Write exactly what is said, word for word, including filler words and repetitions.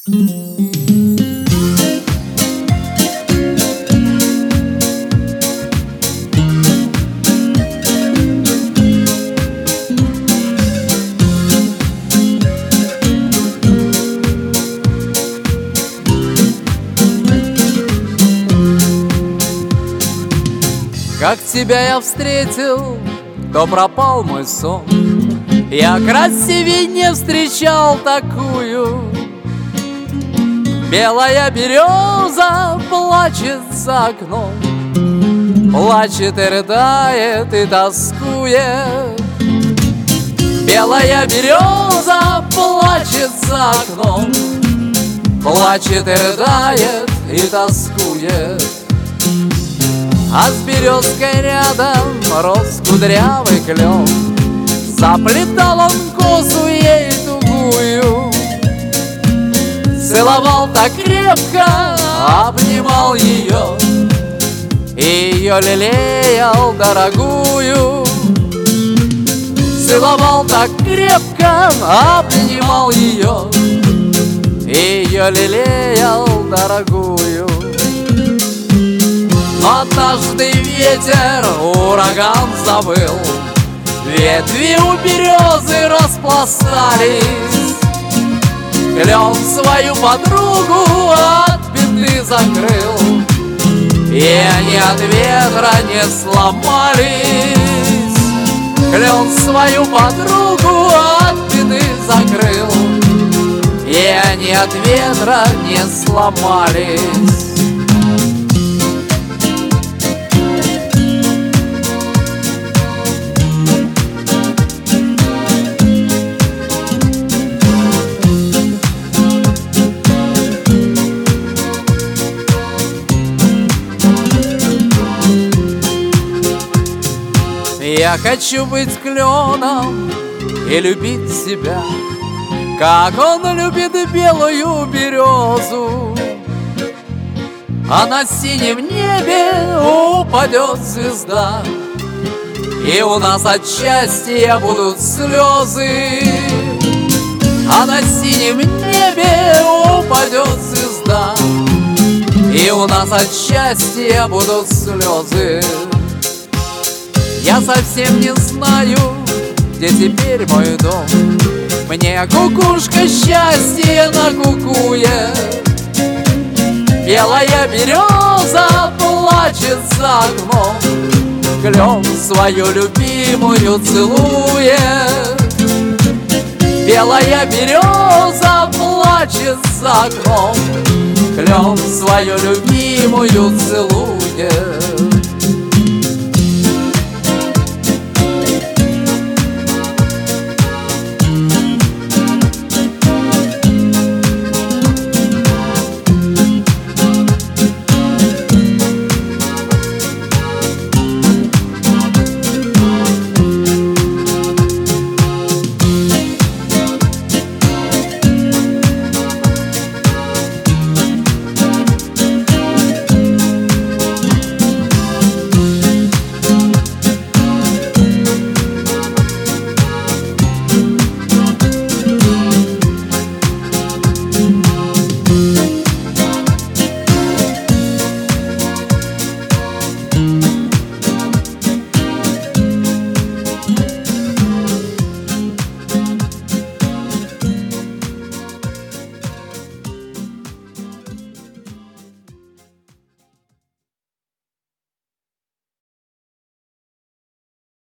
Как тебя я встретил, то пропал мой сон. Я красивей не встречал такую. Белая береза плачет за окном, плачет и рыдает и тоскует. Белая береза плачет за окном, плачет и рыдает и тоскует. А с березкой рядом рос кудрявый клен, заплетал он косу ей тугую. Целовал так крепко, обнимал ее, ее лелеял дорогую. Целовал так крепко, обнимал ее, ее лелеял дорогую. Но однажды ветер, ураган завыл, ветви у березы распластались. Клен свою подругу от беды закрыл, и они от ветра не сломались. Клен свою подругу от беды закрыл, и они от ветра не сломались. Я хочу быть кленом и любить себя, как он любит белую березу. А на синем небе упадет звезда, и у нас от счастья будут слезы. А на синем небе упадет звезда, и у нас от счастья будут слезы. Я совсем не знаю, где теперь мой дом. Мне кукушка счастье накукует. Белая береза плачет за окном, клен свою любимую целует. Белая береза плачет за окном, клен свою любимую целует.